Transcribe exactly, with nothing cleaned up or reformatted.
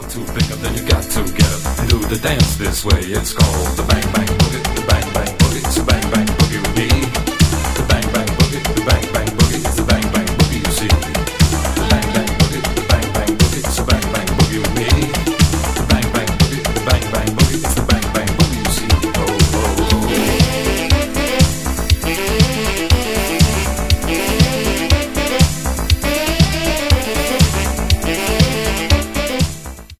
to pick up, then you got to get up and do the dance this way. It's called the bang bang boogie.